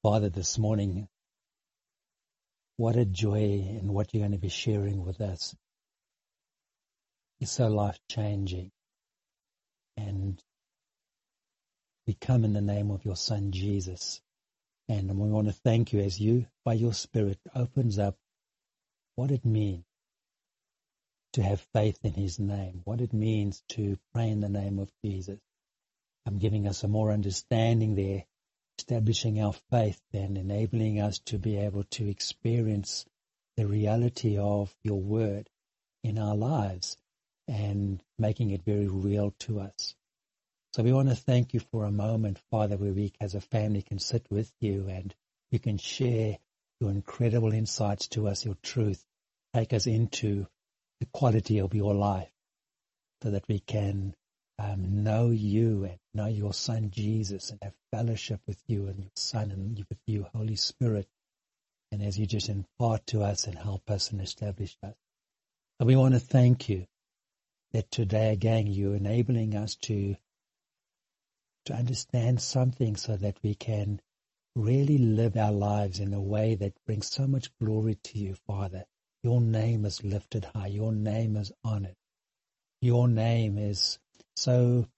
Father, this morning, what a joy in what you're going to be sharing with us. It's so life-changing. And we come in the name of your Son, Jesus. And we want to thank you as you, by your Spirit, opens up what it means to have faith in his name, what it means to pray in the name of Jesus. I'm giving us a more understanding there, establishing our faith and enabling us to be able to experience the reality of your word in our lives and making it very real to us. So we want to thank you for a moment, Father, where we as a family can sit with you and you can share your incredible insights to us, your truth, take us into the quality of your life so that we can know you and know your Son Jesus and have fellowship with you and your Son and with you, Holy Spirit. And as you just impart to us and help us and establish us. And we want to thank you that today again you're enabling us to understand something so that we can really live our lives in a way that brings so much glory to you, Father. Your name is lifted high. Your name is honored. Your name is so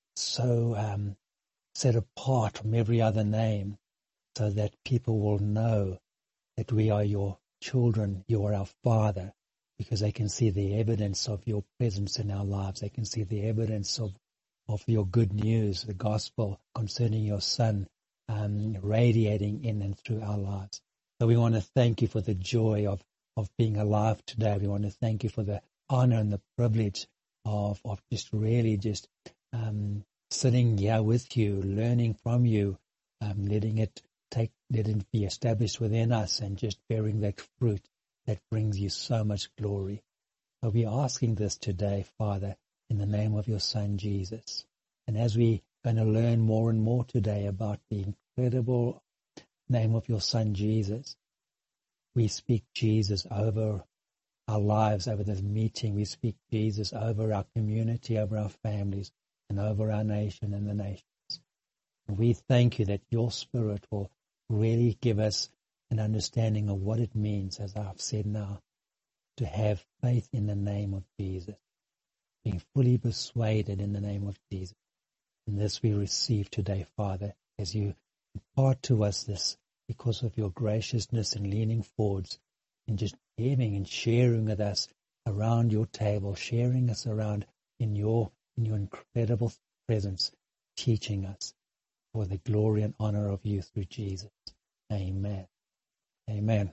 set apart from every other name so that people will know that we are your children, you are our Father, because they can see the evidence of your presence in our lives. They can see the evidence of your good news, the gospel concerning your Son, radiating in and through our lives. So we want to thank you for the joy of being alive today. We want to thank you for the honor and the privilege of just really sitting here with you, learning from you, letting it be established within us and just bearing that fruit that brings you so much glory. So we're asking this today, Father, in the name of your Son, Jesus. And as we're going to learn more and more today about the incredible name of your Son, Jesus, we speak Jesus over our lives, over this meeting. We speak Jesus over our community, over our families, and over our nation and the nations. And we thank you that your Spirit will really give us an understanding of what it means, as I've said now, to have faith in the name of Jesus, being fully persuaded in the name of Jesus. And this we receive today, Father, as you impart to us this because of your graciousness and leaning forwards and just giving and sharing with us around your table, sharing us around in your incredible presence, teaching us for the glory and honor of you through Jesus. Amen. Amen.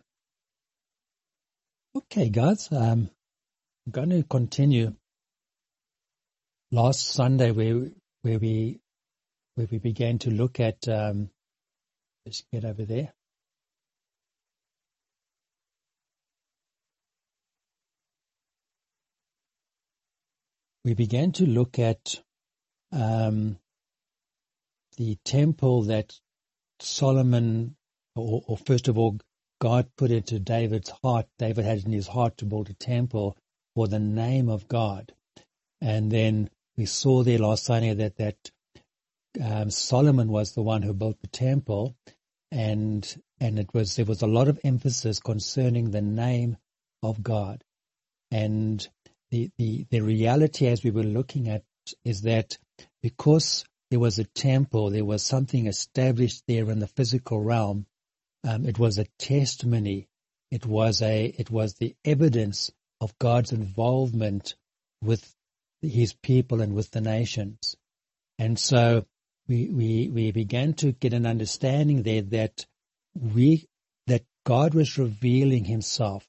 Okay, guys, I'm going to continue. Last Sunday, where we began to look at, just get over there. We began to look at the temple that Solomon, or first of all, God put into David's heart. David had in his heart to build a temple for the name of God. And then we saw there last Sunday that Solomon was the one who built the temple, and there was a lot of emphasis concerning the name of God. And the reality, as we were looking at, is that because there was a temple, there was something established there in the physical realm. It was a testimony. It was the evidence of God's involvement with his people and with the nations. And so we began to get an understanding there that God was revealing himself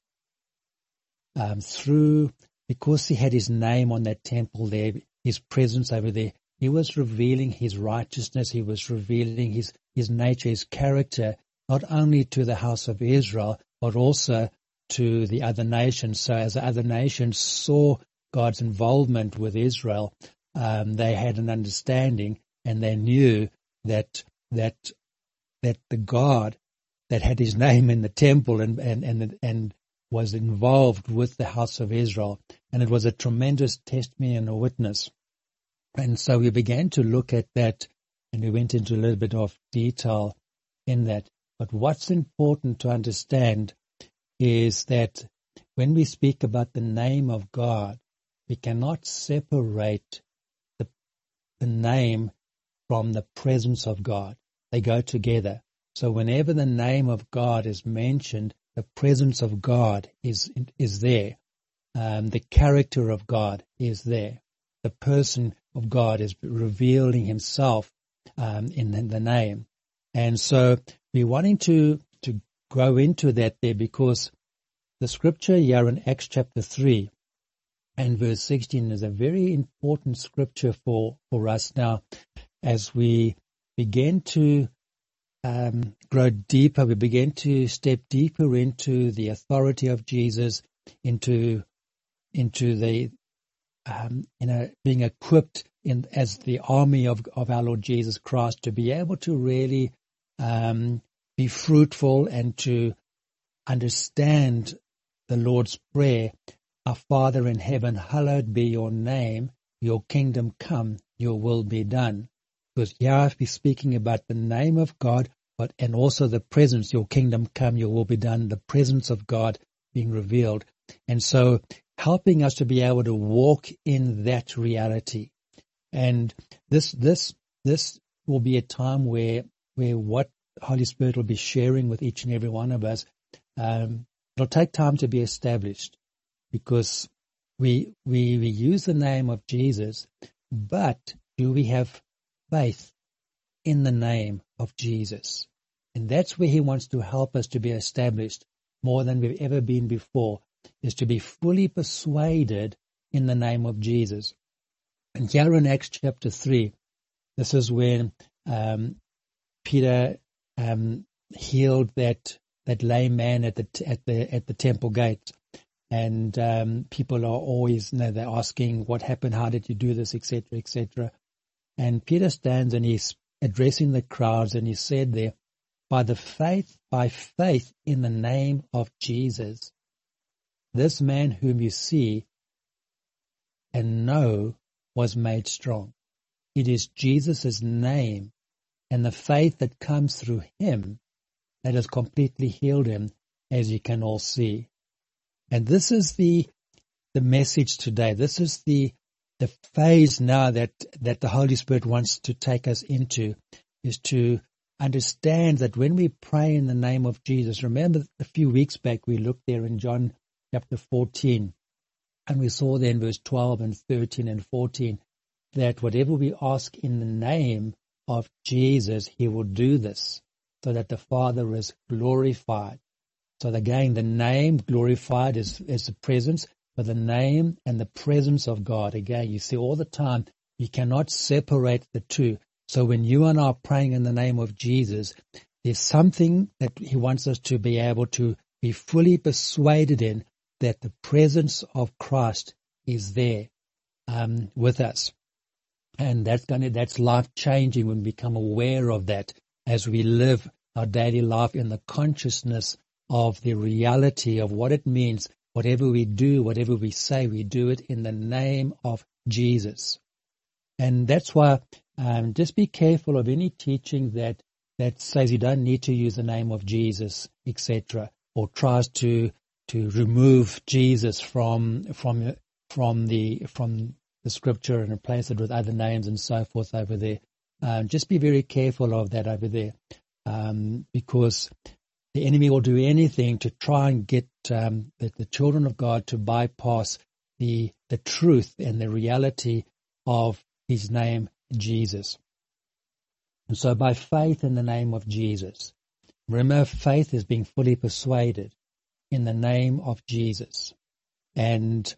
because he had his name on that temple there, his presence over there. He was revealing his righteousness. He was revealing his nature, his character, not only to the house of Israel, but also to the other nations. So as the other nations saw God's involvement with Israel, they had an understanding and they knew that the God that had his name in the temple and was involved with the house of Israel. And it was a tremendous testimony and a witness. And so we began to look at that, and we went into a little bit of detail in that. But what's important to understand is that when we speak about the name of God, we cannot separate the name from the presence of God. They go together. So whenever the name of God is mentioned, the presence of God is there. The character of God is there. The person of God is revealing himself in the name. And so we're wanting to grow into that there, because the scripture here in Acts chapter 3 and verse 16 is a very important scripture for us now as we begin to grow deeper. We begin to step deeper into the authority of Jesus, into the being equipped as the army of our Lord Jesus Christ, to be able to really be fruitful and to understand the Lord's Prayer. Our Father in heaven, hallowed be your name, your kingdom come, your will be done. Because here we're speaking about the name of God, and also the presence, your kingdom come, your will be done, the presence of God being revealed. And so helping us to be able to walk in that reality. And this will be a time where what Holy Spirit will be sharing with each and every one of us, it'll take time to be established, because we use the name of Jesus, but do we have faith in the name of Jesus? And that's where he wants to help us to be established more than we've ever been before, is to be fully persuaded in the name of Jesus. And here in Acts chapter 3, this is when Peter healed that lame man at the temple gate. And people are always, they're asking, what happened? How did you do this? Etc., etc. And Peter stands and he's addressing the crowds, and he said there, by faith in the name of Jesus, this man whom you see and know was made strong. It is Jesus' name and the faith that comes through him that has completely healed him, as you can all see. And this is the message today. This is the phase now that the Holy Spirit wants to take us into, is to understand that when we pray in the name of Jesus, remember a few weeks back we looked there in John chapter 14, and we saw there in verse 12 and 13 and 14 that whatever we ask in the name of Jesus, he will do this, so that the Father is glorified. So again, the name glorified is the presence, but the name and the presence of God, again, you see all the time, you cannot separate the two. So when you and I are praying in the name of Jesus, there's something that he wants us to be able to be fully persuaded in, that the presence of Christ is there with us. And that's life-changing when we become aware of that as we live our daily life in the consciousness of the reality of what it means. Whatever we do, whatever we say, we do it in the name of Jesus. And that's why just be careful of any teaching that says you don't need to use the name of Jesus, etc., or tries to remove Jesus from the scripture and replace it with other names and so forth over there. Just be very careful of that over there, because the enemy will do anything to try and get the children of God to bypass the truth and the reality of his name, Jesus. And so by faith in the name of Jesus, remember, faith is being fully persuaded in the name of Jesus. And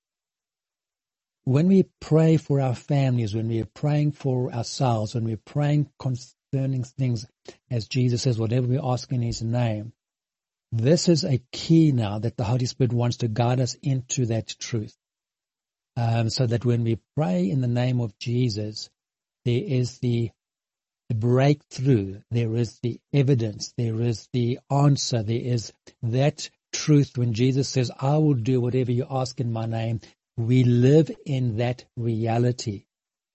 when we pray for our families, when we are praying for ourselves, when we're praying concerning things, as Jesus says, whatever we ask in his name, this is a key now that the Holy Spirit wants to guide us into that truth. So that when we pray in the name of Jesus, there is the breakthrough, there is the evidence, there is the answer, there is that truth. When Jesus says, I will do whatever you ask in my name, we live in that reality.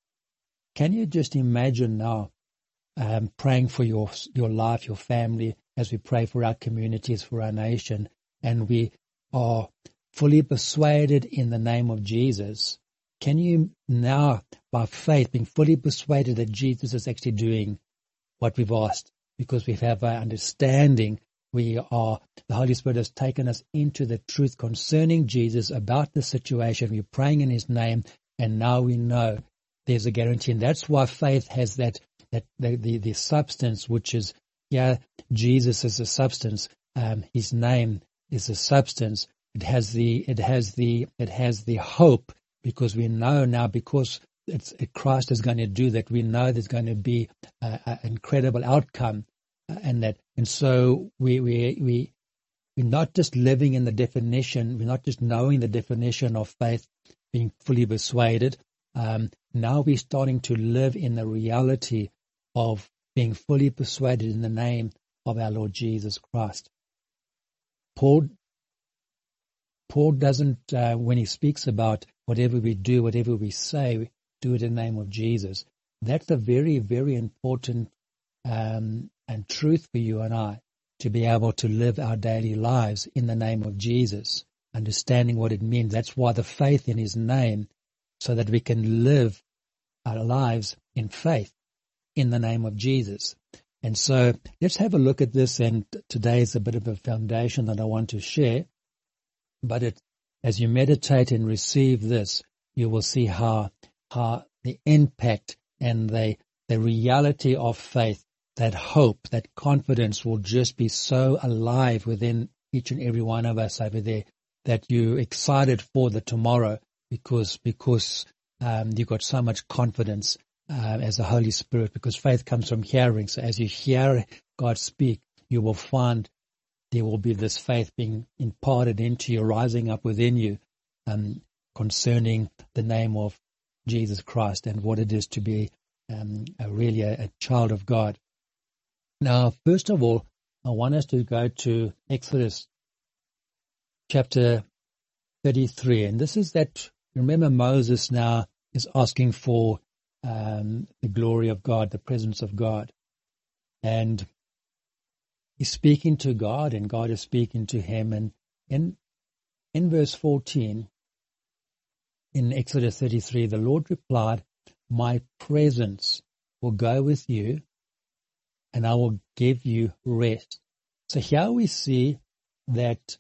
Can you just imagine now praying for your life, your family, as we pray for our communities, for our nation, and we are fully persuaded in the name of Jesus, can you now, by faith, being fully persuaded that Jesus is actually doing what we've asked, because we have our understanding, the Holy Spirit has taken us into the truth concerning Jesus about the situation. We're praying in His name, and now we know there's a guarantee. And that's why faith has the substance, which is, Jesus is a substance. His name is a substance. It has the hope, because we know now, because Christ is going to do that. We know there's going to be an incredible outcome, and so we're not just living in the definition. We're not just knowing the definition of faith, being fully persuaded. Now we're starting to live in the reality of being fully persuaded in the name of our Lord Jesus Christ. Paul doesn't, when he speaks about whatever we do, whatever we say, we do it in the name of Jesus. That's a very, very important and truth for you and I, to be able to live our daily lives in the name of Jesus, understanding what it means. That's why the faith in His name, so that we can live our lives in faith in the name of Jesus. And so let's have a look at this, and today is a bit of a foundation that I want to share. But as you meditate and receive this, you will see how the impact and the reality of faith, that hope, that confidence will just be so alive within each and every one of us over there, that you're excited for the tomorrow, because you've got so much confidence as the Holy Spirit, because faith comes from hearing. So as you hear God speak, you will find there will be this faith being imparted into you, rising up within you, concerning the name of Jesus Christ and what it is to be really a child of God. Now, first of all, I want us to go to Exodus chapter 33. And this is that, remember, Moses now is asking for the glory of God, the presence of God. And he's speaking to God, and God is speaking to him. And in verse 14, in Exodus 33, the Lord replied, "My presence will go with you, and I will give you rest." So here we see that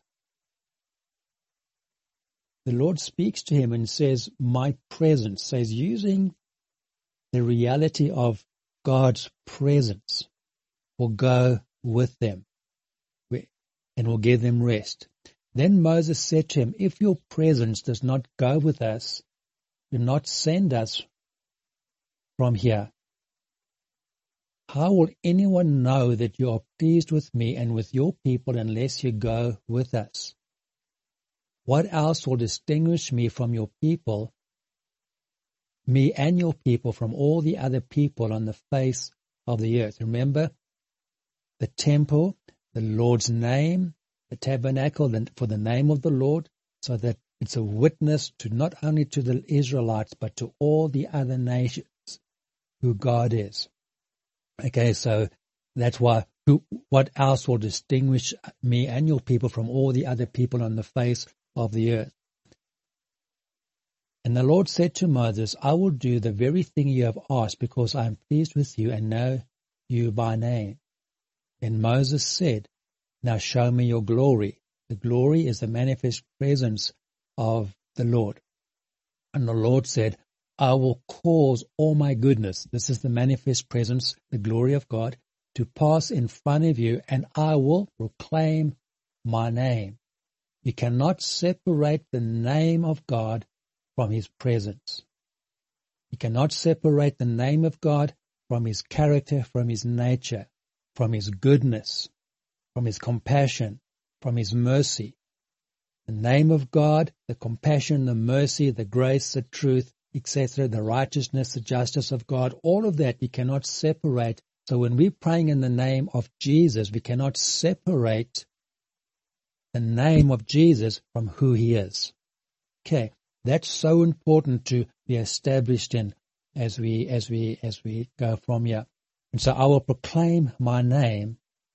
the Lord speaks to him and says, "My presence," says, using the reality of God's presence, will go with them and will give them rest. Then Moses said to him, "If your presence does not go with us, do not send us from here. How will anyone know that you are pleased with me and with your people unless you go with us? What else will distinguish me from your people, me and your people from all the other people on the face of the earth?" Remember, the temple, the Lord's name, the tabernacle, for the name of the Lord, so that it's a witness to not only to the Israelites, but to all the other nations who God is. Okay, so that's why, what else will distinguish me and your people from all the other people on the face of the earth? And the Lord said to Moses, "I will do the very thing you have asked, because I am pleased with you and know you by name." Then Moses said, "Now show me your glory." The glory is the manifest presence of the Lord. And the Lord said, "I will cause all my goodness," this is the manifest presence, the glory of God, "to pass in front of you, and I will proclaim my name." You cannot separate the name of God from His presence. You cannot separate the name of God from His character, from His nature, from His goodness, from His compassion, from His mercy. The name of God, the compassion, the mercy, the grace, the truth, etc., the righteousness, the justice of God, all of that you cannot separate. So when we're praying in the name of Jesus, we cannot separate the name of Jesus from who He is. Okay, that's so important to be established in as we go from here. And so I will proclaim my name,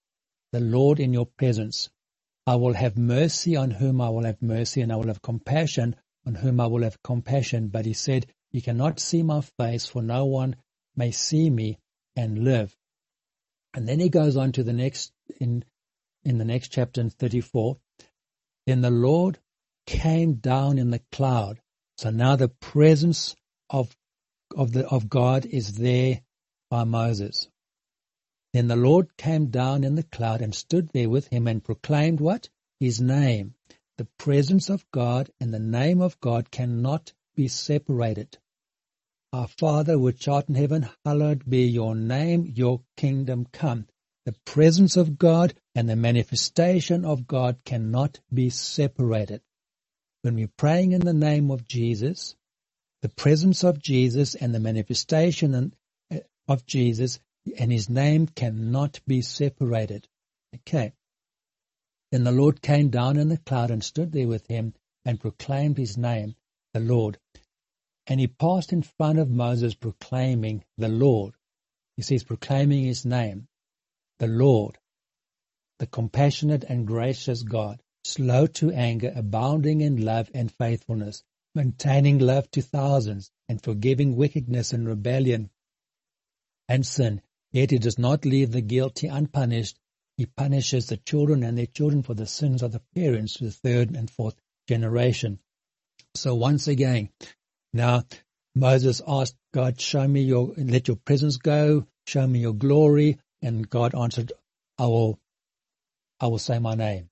the Lord in your presence. I will have mercy on whom I will have mercy, and I will have compassion on whom I will have compassion. But he said, you cannot see my face, for no one may see me and live. And then he goes on to the next, in the next chapter, in 34. Then the Lord came down in the cloud. So now the presence of God is there by Moses. Then the Lord came down in the cloud and stood there with him and proclaimed what? His name. The presence of God and the name of God cannot be separated. Our Father which art in heaven, hallowed be your name, your kingdom come. The presence of God and the manifestation of God cannot be separated. When we're praying in the name of Jesus, the presence of Jesus and the manifestation of Jesus and his name cannot be separated. Okay. Then the Lord came down in the cloud and stood there with him and proclaimed his name, the Lord. And he passed in front of Moses proclaiming the Lord. He says proclaiming his name, the Lord, the compassionate and gracious God, slow to anger, abounding in love and faithfulness, maintaining love to thousands, and forgiving wickedness and rebellion and sin. Yet he does not leave the guilty unpunished. He punishes the children and their children for the sins of the parents to the third and fourth generation. So once again, now Moses asked God, let your presence go, show me your glory. And God answered, I will say my name.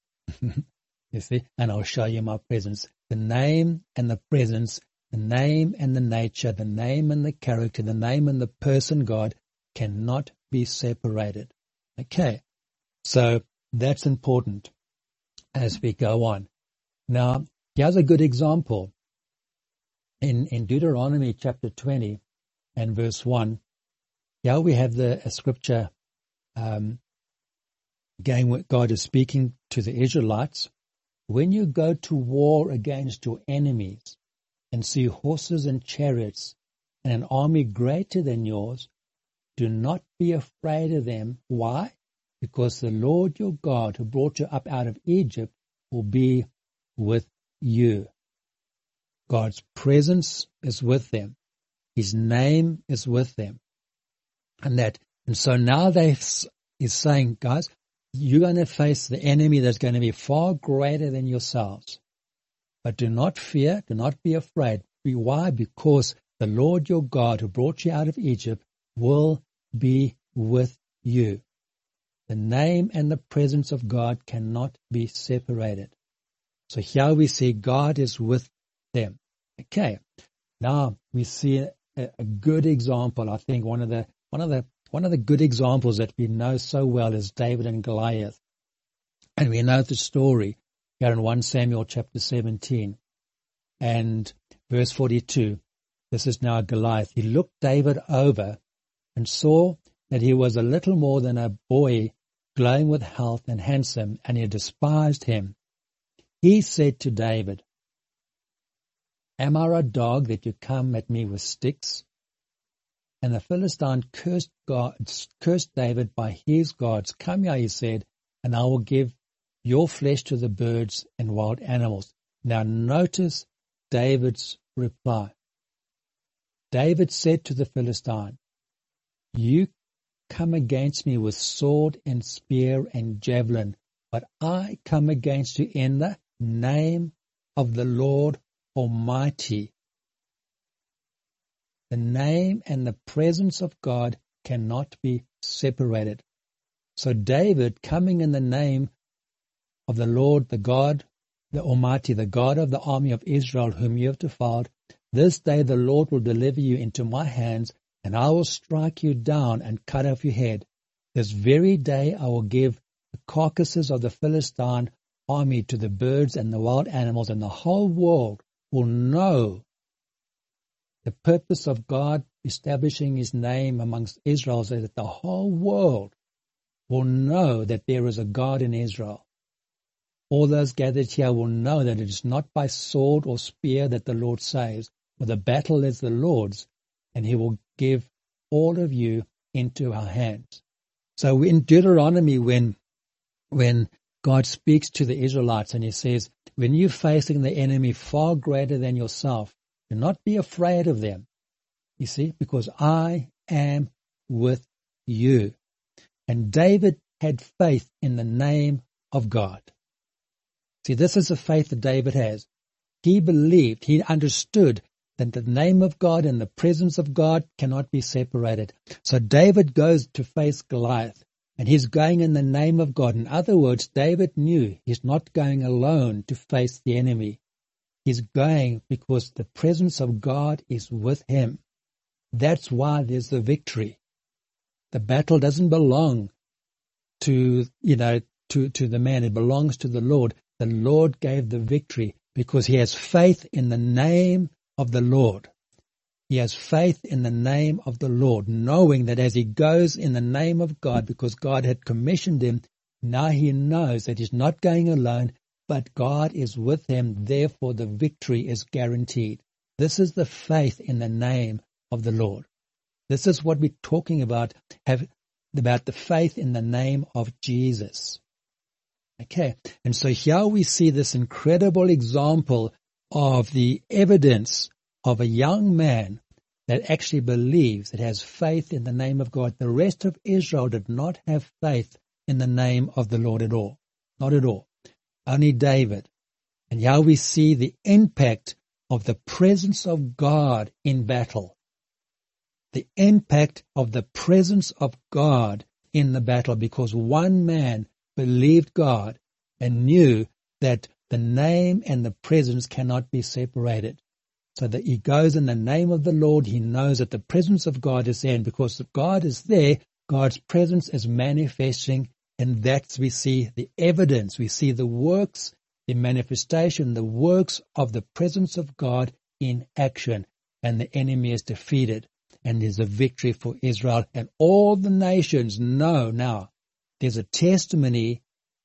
You see, and I'll show you my presence. The name and the presence, the name and the nature, the name and the character, the name and the person God cannot be separated. Okay, so that's important as we go on. Now, here's a good example. In Deuteronomy chapter 20 and verse 1, here we have a scripture again where God is speaking to the Israelites. When you go to war against your enemies and see horses and chariots and an army greater than yours, do not be afraid of them. Why? Because the Lord your God who brought you up out of Egypt will be with you. God's presence is with them. His name is with them. And so now he's saying, guys, you're going to face the enemy that's going to be far greater than yourselves. But do not fear, do not be afraid. Why? Because the Lord your God who brought you out of Egypt will be with you. The name and the presence of God cannot be separated. So here we see God is with them. Okay. Now we see a good example. I think one of the good examples that we know so well is David and Goliath. And we know the story here in 1 Samuel chapter 17 and verse 42. This is now Goliath. He looked David over and saw that he was a little more than a boy, glowing with health and handsome, and he despised him. He said to David, Am I a dog that you come at me with sticks? And the Philistine cursed David by his gods. Come here, he said, and I will give your flesh to the birds and wild animals. Now notice David's reply. David said to the Philistine, You come against me with sword and spear and javelin, but I come against you in the name of the Lord Almighty. The name and the presence of God cannot be separated. So David, coming in the name of the Lord, the God, the Almighty, the God of the army of Israel, whom you have defiled, this day the Lord will deliver you into my hands, and I will strike you down and cut off your head. This very day I will give the carcasses of the Philistine army to the birds and the wild animals, and the whole world will know the purpose of God establishing his name amongst Israel, so that the whole world will know that there is a God in Israel. All those gathered here will know that it is not by sword or spear that the Lord saves, for the battle is the Lord's, and he will give all of you into our hands. So in Deuteronomy, when when God speaks to the Israelites and he says, when you're facing the enemy far greater than yourself, do not be afraid of them. You see, because I am with you. And David had faith in the name of God. See, this is the faith that David has. He believed, he understood that the name of God and the presence of God cannot be separated. So David goes to face Goliath, and he's going in the name of God. In other words, David knew he's not going alone to face the enemy. He's going because the presence of God is with him. That's why there's the victory. The battle doesn't belong to the man. It belongs to the Lord. The Lord gave the victory because he has faith in the name of the Lord. He has faith in the name of the Lord, knowing that as he goes in the name of God, because God had commissioned him, now he knows that he's not going alone, but God is with him. Therefore, the victory is guaranteed. This is the faith in the name of the Lord. This is what we're talking about the faith in the name of Jesus. Okay, and so here we see this incredible example of the evidence of a young man that actually believes, that has faith in the name of God. The rest of Israel did not have faith in the name of the Lord at all. Not at all. Only David. And here we see the impact of the presence of God in battle. The impact of the presence of God in the battle, because one man believed God and knew that the name and the presence cannot be separated. So that he goes in the name of the Lord, he knows that the presence of God is there, and because God is there, God's presence is manifesting, and that's we see the evidence, we see the works, the manifestation, the works of the presence of God in action, and the enemy is defeated, and there's a victory for Israel, and all the nations know now. There's a testimony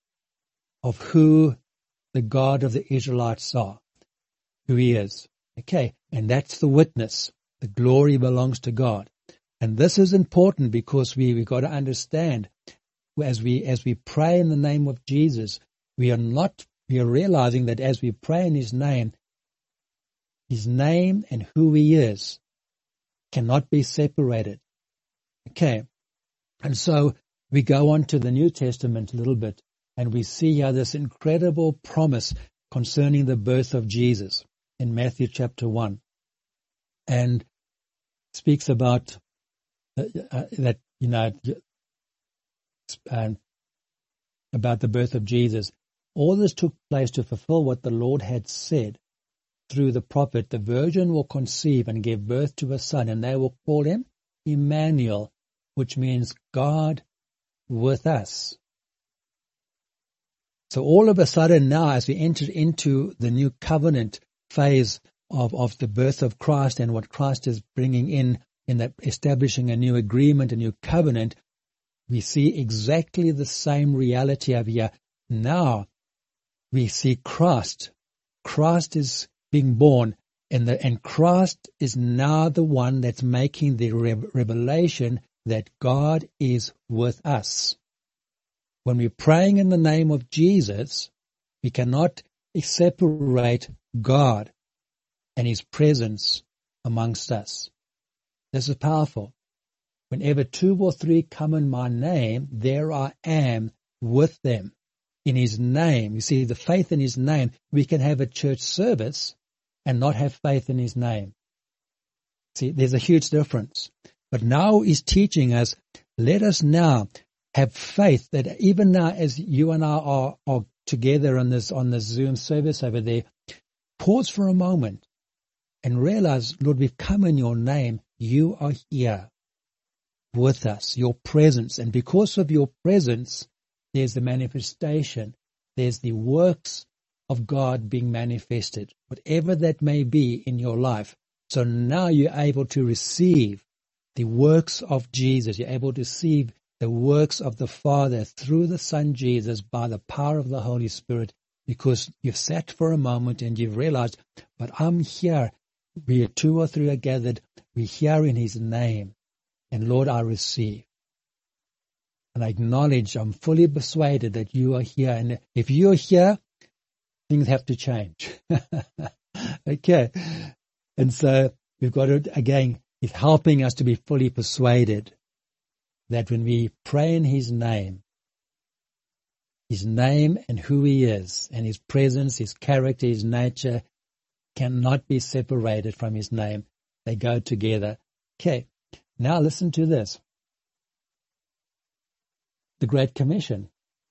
of who the God of the Israelites are, who he is. Okay, and that's the witness. The glory belongs to God. And this is important because we got to understand, as we pray in the name of Jesus, we are realizing that as we pray in his name and who he is cannot be separated. Okay, and so we go on to the New Testament a little bit, and we see here this incredible promise concerning the birth of Jesus in Matthew chapter 1, and speaks about about the birth of Jesus. All this took place to fulfill what the Lord had said through the prophet, the virgin will conceive and give birth to a son, and they will call him Emmanuel, which means God with us. So all of a sudden now, as we enter into the new covenant phase of the birth of Christ and what Christ is bringing in that establishing a new agreement, a new covenant, we see exactly the same reality over here. Now we see Christ. Christ is being born, and Christ is now the one that's making the revelation that God is with us. When we're praying in the name of Jesus, we cannot separate God and his presence amongst us. This is powerful. Whenever 2 or 3 come in my name, there I am with them. In his name, you see, the faith in his name, we can have a church service and not have faith in his name. See, there's a huge difference. But now he's teaching us, let us now have faith that even now as you and I are together on this Zoom service over there, pause for a moment and realize, Lord, we've come in your name. You are here with us, your presence. And because of your presence, there's the manifestation. There's the works of God being manifested, whatever that may be in your life. So now you're able to receive the works of Jesus. You're able to receive the works of the Father through the Son Jesus by the power of the Holy Spirit, because you've sat for a moment and you've realized, but I'm here. Where 2 or 3 are gathered, we're here in his name. And Lord, I receive. and I acknowledge, I'm fully persuaded that you are here. And if you're here, things have to change. Okay. And so we've got to, again, he's helping us to be fully persuaded that when we pray in his name and who he is, and his presence, his character, his nature cannot be separated from his name. They go together. Okay. Now listen to this. The Great Commission.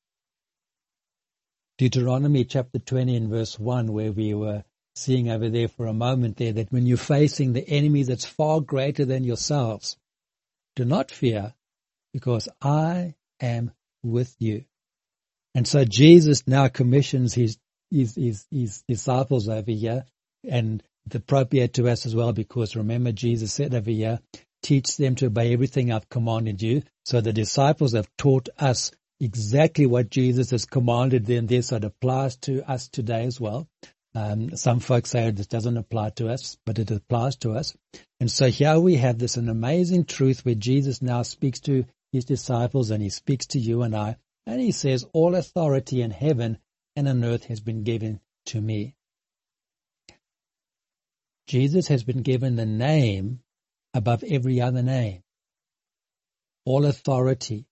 Deuteronomy chapter 20 and verse 1, where we were seeing over there for a moment there, that when you're facing the enemy that's far greater than yourselves, do not fear, because I am with you. And so Jesus now commissions his disciples over here, and it's appropriate to us as well, because remember Jesus said over here, teach them to obey everything I've commanded you. So the disciples have taught us exactly what Jesus has commanded them there, so it applies to us today as well. Some folks say this doesn't apply to us, but it applies to us. And so here we have this an amazing truth where Jesus now speaks to his disciples, and he speaks to you and I, and he says, all authority in heaven and on earth has been given to me. Jesus has been given the name above every other name. All authority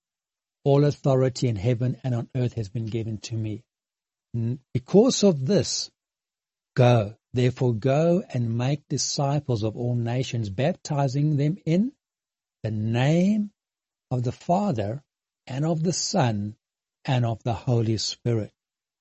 in heaven and on earth has been given to me. Because of this, therefore go and make disciples of all nations, baptizing them in the name of the Father and of the Son and of the Holy Spirit.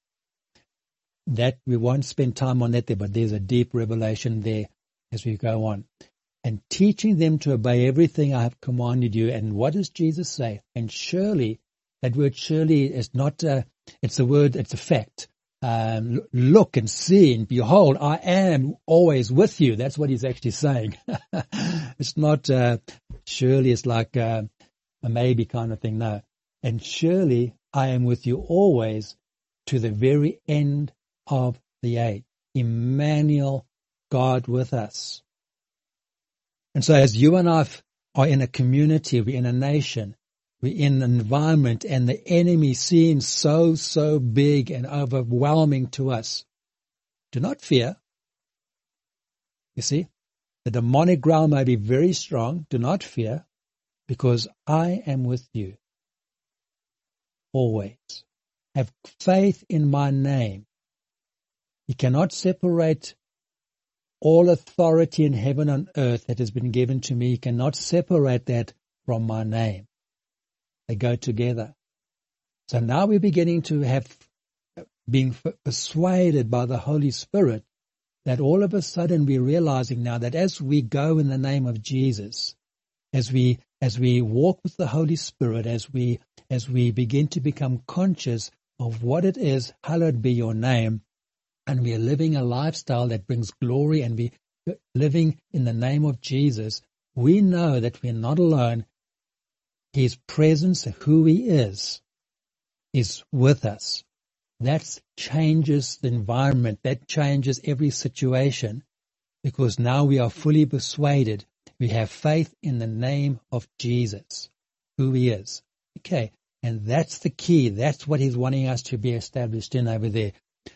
That we won't spend time on that there, but there's a deep revelation there as we go on. And teaching them to obey everything I have commanded you. And what does Jesus say? And surely, that word surely is not it's a word, it's a fact. Look and see and behold, I am always with you. That's what he's actually saying. It's not surely it's like a maybe kind of thing. No. And surely I am with you always to the very end of the age. Emmanuel, God with us. And so as you and I are in a community, we're in a nation, we're in an environment, and the enemy seems so big and overwhelming to us, do not fear. You see, the demonic ground may be very strong. Do not fear, because I am with you always. Have faith in my name. You cannot separate all authority in heaven and earth that has been given to me. You cannot separate that from my name. They go together. So now we're beginning to have been persuaded by the Holy Spirit that all of a sudden we're realizing now that as we go in the name of Jesus, as we walk with the Holy Spirit, as we begin to become conscious of what it is, hallowed be your name, and we are living a lifestyle that brings glory, and we living in the name of Jesus, we know that we're not alone. His presence, who he is with us. That changes the environment. That changes every situation, because now we are fully persuaded. We have faith in the name of Jesus, who he is. Okay, and that's the key. That's what he's wanting us to be established in over there.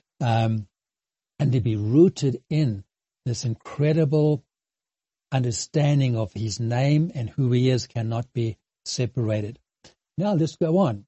And to be rooted in this incredible understanding of his name and who he is cannot be separated. Now let's go on.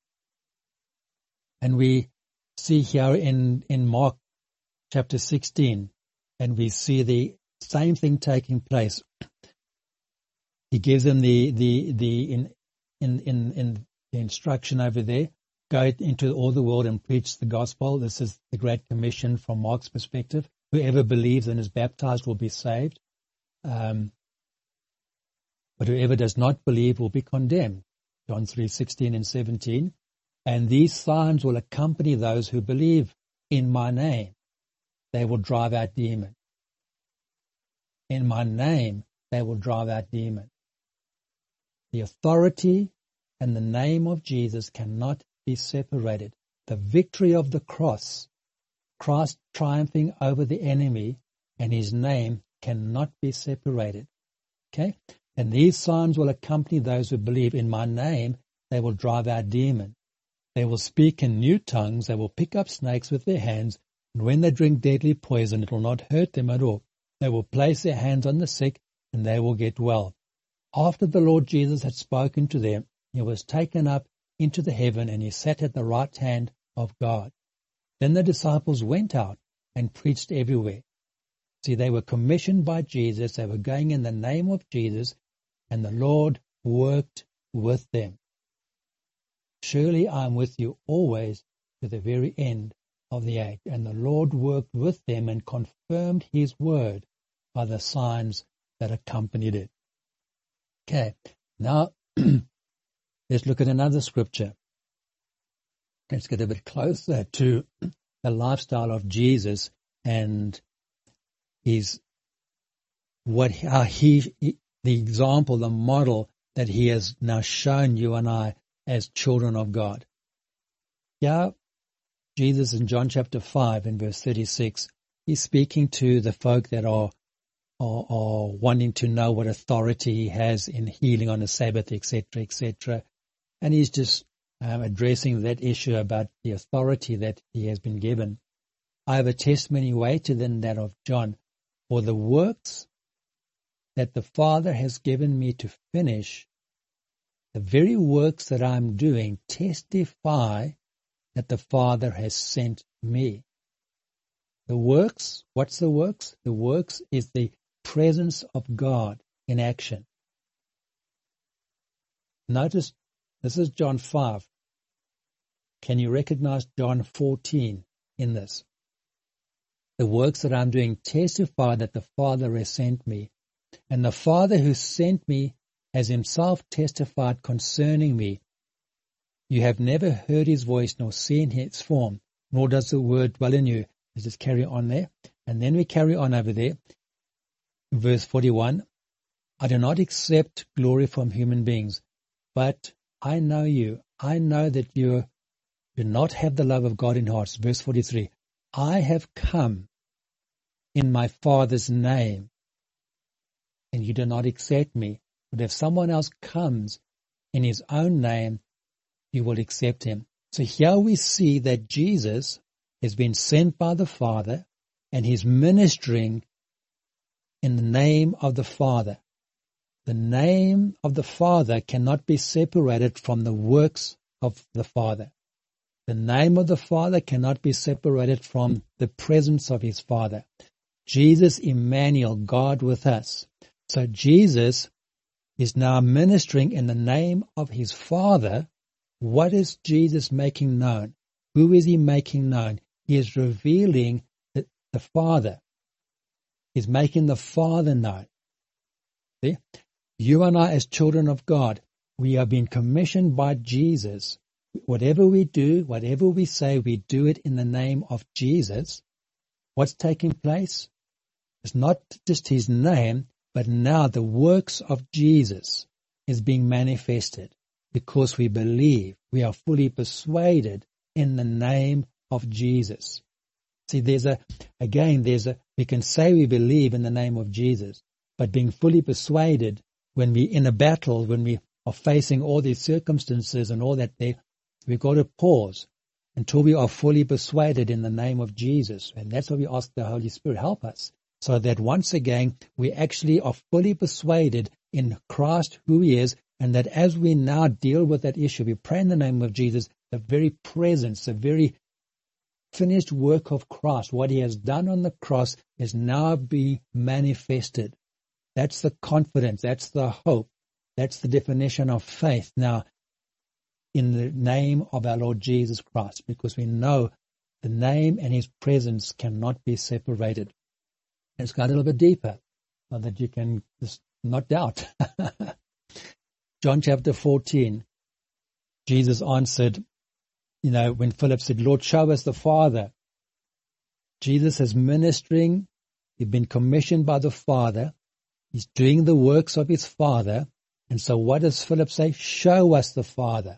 And we see here in Mark chapter 16, and we see the same thing taking place. He gives them the instruction over there. Go into all the world and preach the gospel. This is the Great Commission from Mark's perspective. Whoever believes and is baptized will be saved. But whoever does not believe will be condemned. John 3:16 and 17. And these signs will accompany those who believe in my name. They will drive out demons. In my name, they will drive out demons. The authority and the name of Jesus cannot be separated. The victory of the cross, Christ triumphing over the enemy, and his name cannot be separated. Okay? And these signs will accompany those who believe in my name. they will drive out demons. They will speak in new tongues. They will pick up snakes with their hands. And when they drink deadly poison, it will not hurt them at all. They will place their hands on the sick, and they will get well. After the Lord Jesus had spoken to them, he was taken up into the heaven, and he sat at the right hand of God. Then the disciples went out and preached everywhere. See, they were commissioned by Jesus. They were going in the name of Jesus, and the Lord worked with them. Surely I am with you always to the very end of the age. And the Lord worked with them and confirmed his word by the signs that accompanied it. Okay, now let's look at another scripture. Let's get a bit closer to the lifestyle of Jesus and the example, the model that he has now shown you and I as children of God. Yeah, Jesus in John chapter 5 and verse 36, he's speaking to the folk that are wanting to know what authority he has in healing on the Sabbath, etc., etc. And he's just addressing that issue about the authority that he has been given. I have a testimony greater than that of John, for the works that the Father has given me to finish, the very works that I'm doing testify that the Father has sent me. The works, what's the works? The works is the presence of God in action. Notice, this is John 5. Can you recognize John 14 in this? The works that I'm doing testify that the Father has sent me, and the Father who sent me has himself testified concerning me. You have never heard his voice nor seen his form, nor does the word dwell in you. Let's just carry on there. And then we carry on over there. Verse 41, I do not accept glory from human beings, but I know you. I know that you do not have the love of God in hearts. Verse 43, I have come in my Father's name, and you do not accept me. But if someone else comes in his own name, you will accept him. So here we see that Jesus has been sent by the Father, and he's ministering in the name of the Father. The name of the Father cannot be separated from the works of the Father. The name of the Father cannot be separated from the presence of his Father. Jesus, Emmanuel, God with us. So Jesus is now ministering in the name of his Father. What is Jesus making known? Who is he making known? He is revealing the Father. He's making the Father known. See? You and I, as children of God, we have been commissioned by Jesus. Whatever we do, whatever we say, we do it in the name of Jesus. What's taking place? It's not just his name, but now the works of Jesus is being manifested because we believe, we are fully persuaded in the name of Jesus. See, we can say we believe in the name of Jesus, but being fully persuaded when we're in a battle, when we are facing all these circumstances and all that there, we've got to pause until we are fully persuaded in the name of Jesus. And that's why we ask the Holy Spirit, help us, so that once again we actually are fully persuaded in Christ, who he is, and that as we now deal with that issue, we pray in the name of Jesus, the very presence, the very finished work of Christ, what he has done on the cross is now being manifested. That's the confidence, that's the hope, that's the definition of faith now in the name of our Lord Jesus Christ, because we know the name and his presence cannot be separated. Let's go a little bit deeper so that you can just not doubt. John chapter 14, Jesus answered, when Philip said, Lord, show us the Father. Jesus is ministering. He's been commissioned by the Father. He's doing the works of his Father. And so what does Philip say? Show us the Father.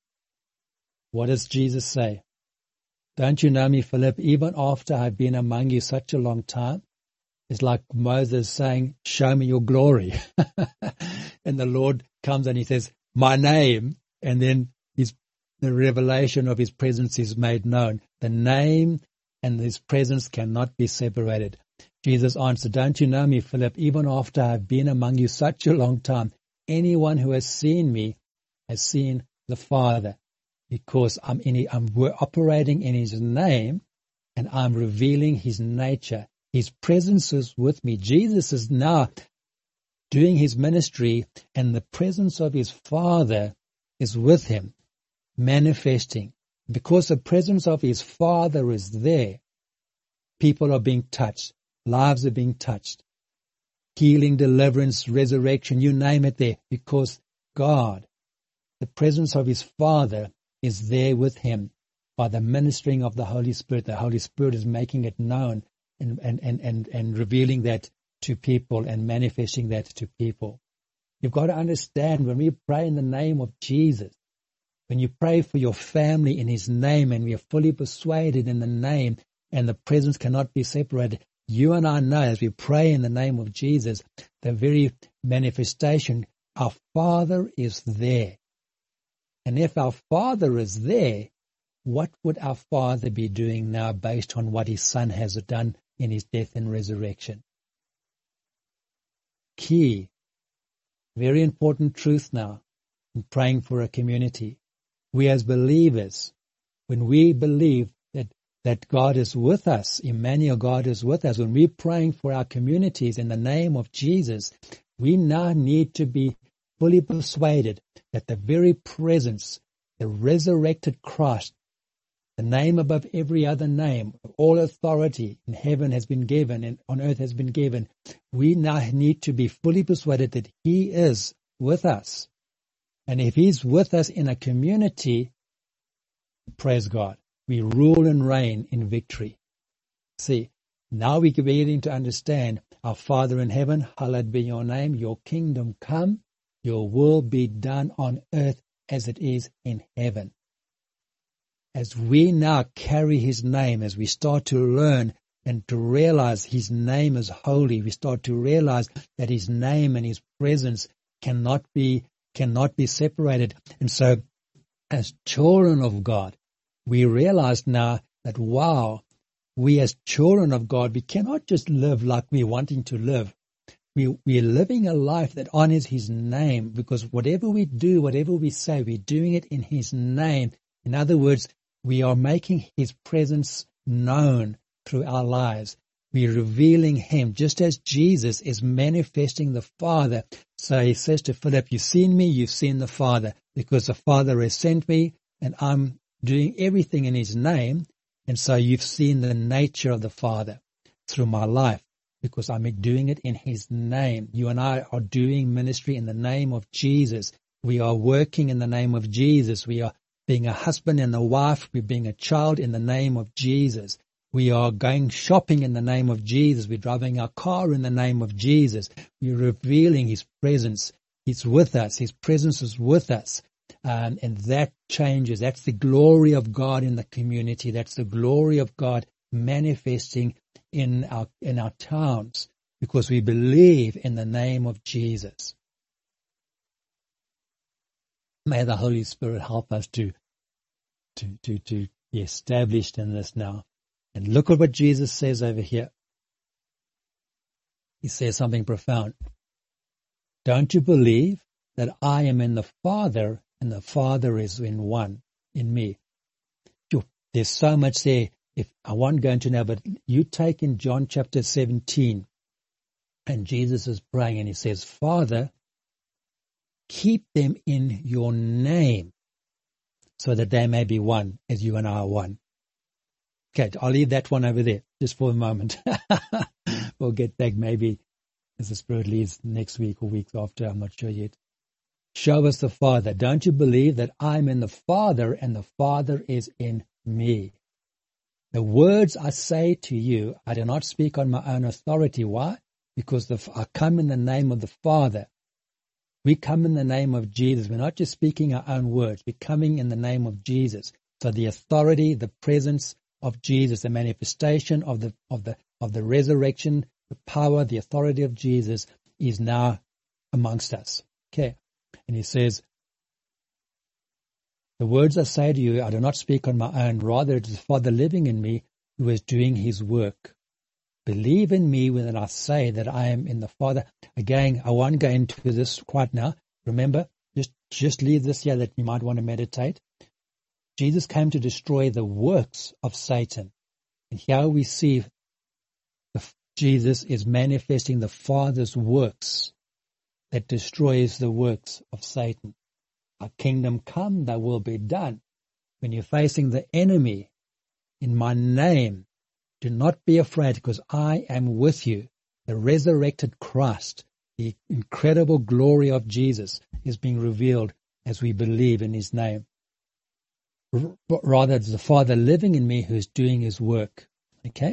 What does Jesus say? Don't you know me, Philip, even after I've been among you such a long time? It's like Moses saying, show me your glory. And the Lord comes and he says, my name And then the revelation of his presence is made known. The name and his presence cannot be separated. Jesus answered, don't you know me, Philip, even after I've been among you such a long time? Anyone who has seen me has seen the Father, because I'm operating in his name, and I'm revealing his nature. His presence is with me. Jesus is now doing his ministry, and the presence of his Father is with him, manifesting. Because the presence of his Father is there, people are being touched, lives are being touched, healing, deliverance, resurrection, you name it there, because God, the presence of his Father, is there with him by the ministering of the Holy Spirit. The Holy Spirit is making it known and revealing that to people and manifesting that to people. You've got to understand, when we pray in the name of Jesus, when you pray for your family in his name, and we are fully persuaded in the name, and the presence cannot be separated, you and I know, as we pray in the name of Jesus, the very manifestation, our Father is there. And if our Father is there, what would our Father be doing now based on what his Son has done in his death and resurrection? Key, very important truth now in praying for a community. We as believers, when we believe that God is with us, Emmanuel, God is with us, when we're praying for our communities in the name of Jesus, we now need to be fully persuaded that the very presence, the resurrected Christ, the name above every other name, all authority in heaven has been given and on earth has been given, we now need to be fully persuaded that he is with us. And if he's with us in a community, praise God, we rule and reign in victory. See, now we're beginning to understand, our Father in heaven, hallowed be your name, your kingdom come, your will be done on earth as it is in heaven. As we now carry his name, as we start to learn and to realize his name is holy, we start to realize that his name and his presence cannot be separated. And so, as children of God, we realize now that, wow, we as children of God, we cannot just live like we're wanting to live. We're living a life that honors his name, because whatever we do, whatever we say, we're doing it in his name. In other words, we are making his presence known through our lives. We're revealing him, just as Jesus is manifesting the Father. So he says to Philip, you've seen me, you've seen the Father, because the Father has sent me, and I'm doing everything in his name. And so you've seen the nature of the Father through my life, because I'm doing it in his name. You and I are doing ministry in the name of Jesus. We are working in the name of Jesus. We are being a husband and a wife. We're being a child in the name of Jesus. We are going shopping in the name of Jesus. We're driving our car in the name of Jesus. We're revealing his presence. He's with us. His presence is with us. And that changes. That's the glory of God in the community. That's the glory of God manifesting in our towns, because we believe in the name of Jesus. May the Holy Spirit help us to be established in this now. And look at what Jesus says over here. He says something profound. Don't you believe that I am in the Father and the Father is in me? There's so much there. If I won't go into now, but you take in John chapter 17, and Jesus is praying and he says, Father, keep them in your name so that they may be one as you and I are one. Okay, I'll leave that one over there just for a moment. We'll get back maybe as the Spirit leads next week or weeks after. I'm not sure yet. Show us the Father. Don't you believe that I'm in the Father and the Father is in me? The words I say to you, I do not speak on my own authority. Why? Because I come in the name of the Father. We come in the name of Jesus. We're not just speaking our own words. We're coming in the name of Jesus. So the authority, the presence of Jesus, the manifestation of the resurrection, the power, the authority of Jesus is now amongst us. Okay. And he says, The words I say to you, I do not speak on my own. Rather, it is the Father living in me who is doing his work. Believe in me when I say that I am in the Father. Again, I won't go into this quite now. Remember, just leave this here that you might want to meditate. Jesus came to destroy the works of Satan. And here we see Jesus is manifesting the Father's works that destroys the works of Satan. Our kingdom come, thy will be done. When you're facing the enemy, in my name, do not be afraid, because I am with you. The resurrected Christ, the incredible glory of Jesus is being revealed as we believe in his name. Rather, it's the Father living in me who is doing his work. Okay?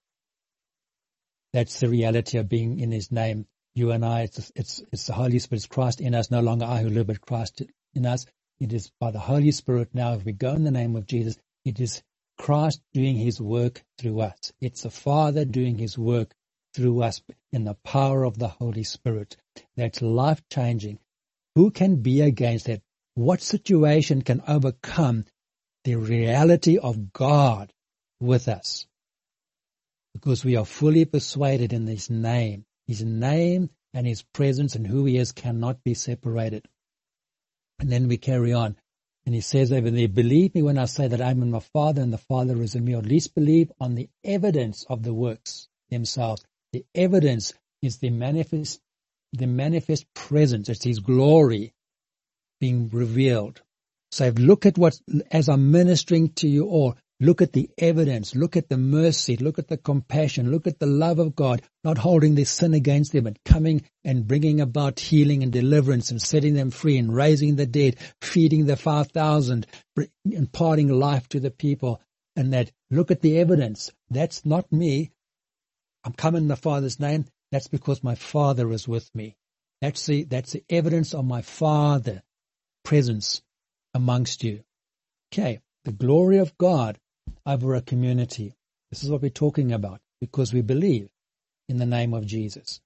That's the reality of being in his name. You and I, it's the Holy Spirit, it's Christ in us, no longer I who live, but Christ in us. It is by the Holy Spirit now, if we go in the name of Jesus, it is Christ doing his work through us. It's the Father doing his work through us in the power of the Holy Spirit. That's life-changing. Who can be against that? What situation can overcome the reality of God with us? Because we are fully persuaded in his name. His name and his presence and who he is cannot be separated. And then we carry on. And he says over there, believe me when I say that I'm in my Father and the Father is in me, or at least believe on the evidence of the works themselves. The evidence is the manifest presence. It's his glory being revealed. So look at what, as I'm ministering to you all, look at the evidence, look at the mercy, look at the compassion, look at the love of God, not holding their sin against them, but coming and bringing about healing and deliverance and setting them free and raising the dead, feeding the 5,000, imparting life to the people. And that, look at the evidence. That's not me. I'm coming in the Father's name. That's because my Father is with me. That's the evidence of my Father presence amongst you. Okay, the glory of God over a community. This is what we're talking about, because we believe in the name of Jesus.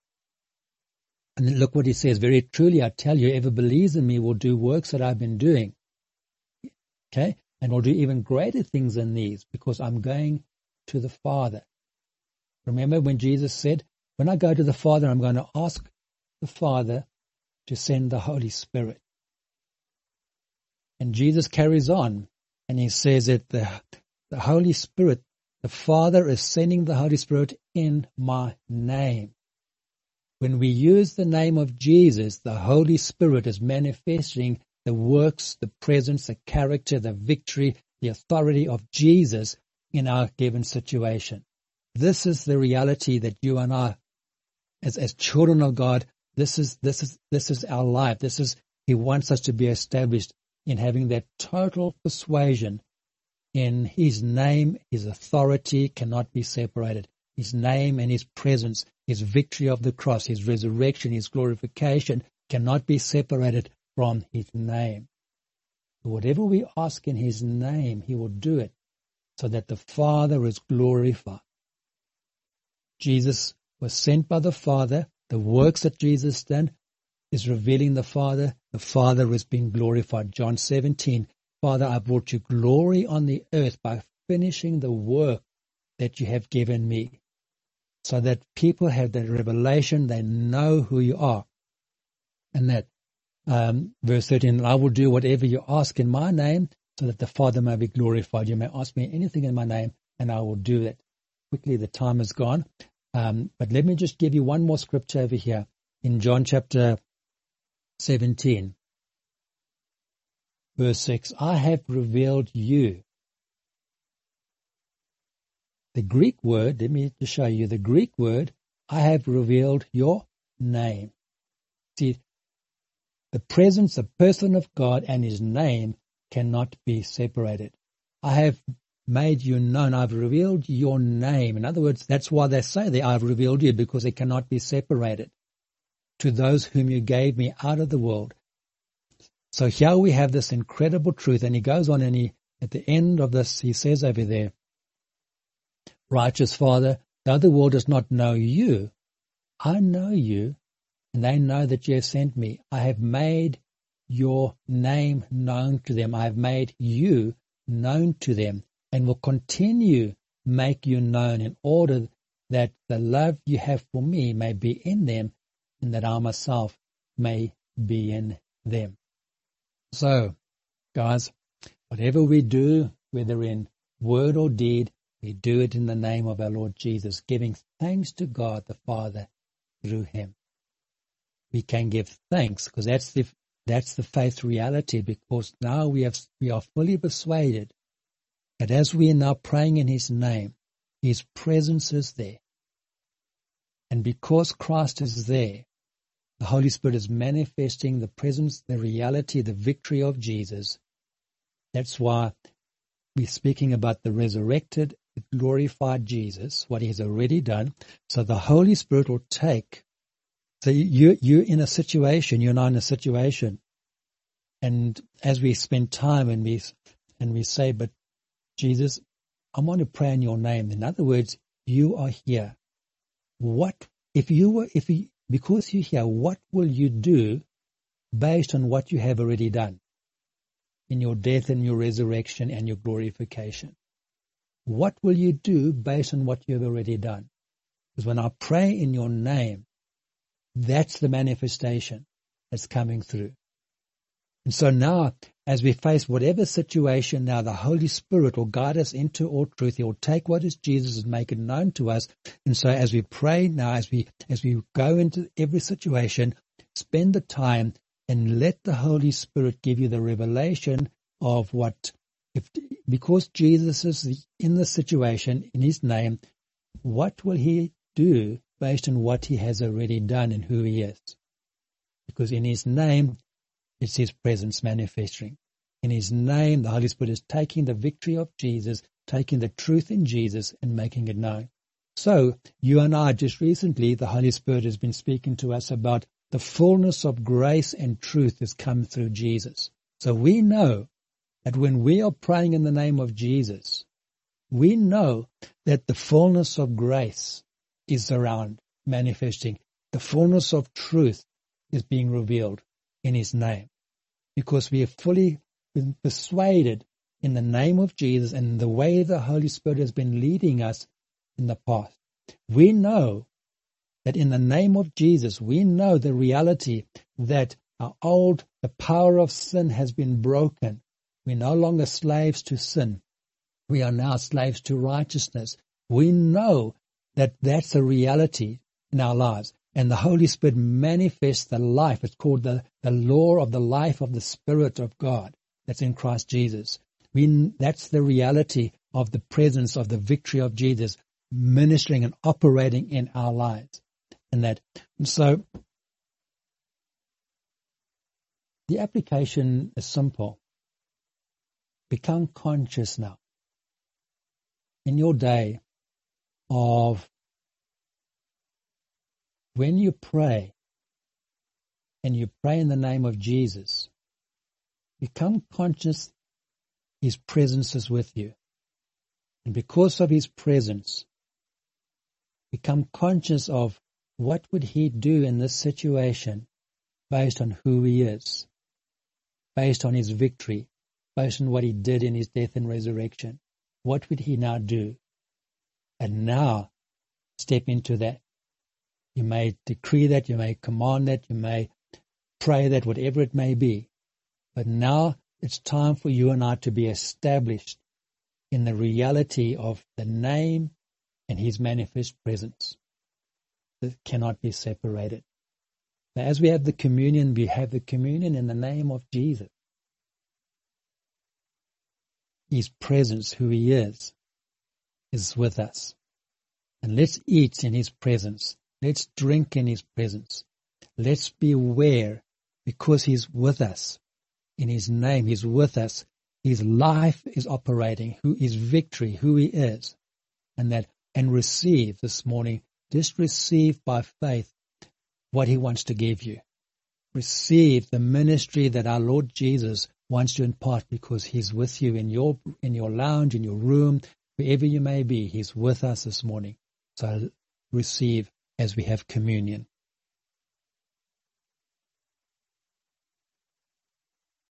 And look what he says, very truly I tell you, whoever believes in me will do works that I've been doing. Okay, and will do even greater things than these, because I'm going to the Father. Remember when Jesus said, when I go to the Father, I'm going to ask the Father to send the Holy Spirit. And Jesus carries on, and he says that the Holy Spirit, the Father is sending the Holy Spirit in my name. When we use the name of Jesus, the Holy Spirit is manifesting the works, the presence, the character, the victory, the authority of Jesus in our given situation. This is the reality that you and I, as children of God, this is our life. He wants us to be established in having that total persuasion in his name. His authority cannot be separated. His name and his presence, his victory of the cross, his resurrection, his glorification cannot be separated from his name. Whatever we ask in his name, he will do it so that the Father is glorified. Jesus was sent by the Father. The works that Jesus did is revealing the Father. The Father is being glorified. John 17, Father, I brought you glory on the earth by finishing the work that you have given me, so that people have the revelation, they know who you are. And that, verse 13, I will do whatever you ask in my name, so that the Father may be glorified. You may ask me anything in my name, and I will do it. Quickly, the time is gone. But let me just give you one more scripture over here in John chapter 17, verse 6. I have revealed you. The Greek word, let me just show you the Greek word, I have revealed your name. See, the presence, the person of God and his name cannot be separated. I have made you known. I've revealed your name. In other words, that's why they say that I've revealed you, because it cannot be separated. To those whom you gave me out of the world. So here we have this incredible truth, and he goes on, and at the end of this, he says over there, righteous Father, though the world does not know you, I know you, and they know that you have sent me. I have made your name known to them. I have made you known to them and will continue make you known in order that the love you have for me may be in them and that I myself may be in them. So, guys, whatever we do, whether in word or deed, we do it in the name of our Lord Jesus, giving thanks to God the Father through him. We can give thanks because that's the faith reality, because now we are fully persuaded that as we are now praying in his name, his presence is there. And because Christ is there, the Holy Spirit is manifesting the presence, the reality, the victory of Jesus. That's why we're speaking about the resurrected, glorified Jesus, what he has already done. So the Holy Spirit will take. So you're in a situation, you're now in a situation. And as we spend time and we say, but Jesus, I want to pray in your name. In other words, you are here. Because you're here, what will you do based on what you have already done in your death and your resurrection and your glorification? What will you do based on what you have already done? Because when I pray in your name, that's the manifestation that's coming through. And so now, as we face whatever situation now, the Holy Spirit will guide us into all truth. He will take what is Jesus and make it known to us. And so as we pray now, as we go into every situation, spend the time and let the Holy Spirit give you the revelation of because Jesus is in the situation, in his name, what will he do based on what he has already done and who he is? Because in his name, it's his presence manifesting. In his name, the Holy Spirit is taking the victory of Jesus, taking the truth in Jesus and making it known. So, you and I, just recently, the Holy Spirit has been speaking to us about the fullness of grace and truth has come through Jesus. So we know that when we are praying in the name of Jesus, we know that the fullness of grace is around manifesting. The fullness of truth is being revealed in his name, because we have fully been persuaded in the name of Jesus and the way the Holy Spirit has been leading us in the past. We know that in the name of Jesus, we know the reality that the power of sin has been broken. We're no longer slaves to sin. We are now slaves to righteousness. We know that that's a reality in our lives. And the Holy Spirit manifests the life. It's called the law of the life of the Spirit of God that's in Christ Jesus. That's the reality of the presence of the victory of Jesus ministering and operating in our lives. And so the application is simple. Become conscious now in your day of when you pray, and you pray in the name of Jesus, become conscious his presence is with you. And because of his presence, become conscious of what would he do in this situation based on who he is, based on his victory, based on what he did in his death and resurrection. What would he now do? And now step into that. You may decree that, you may command that, you may pray that, whatever it may be. But now it's time for you and I to be established in the reality of the name and his manifest presence that cannot be separated. Now, as we have the communion in the name of Jesus. His presence, who he is with us. And let's eat in his presence. Let's drink in his presence. Let's be aware, because he's with us. In his name, he's with us. His life is operating, his victory, who he is. And receive this morning, just receive by faith what he wants to give you. Receive the ministry that our Lord Jesus wants to impart, because he's with you in your lounge, in your room, wherever you may be. He's with us this morning. So receive as we have communion.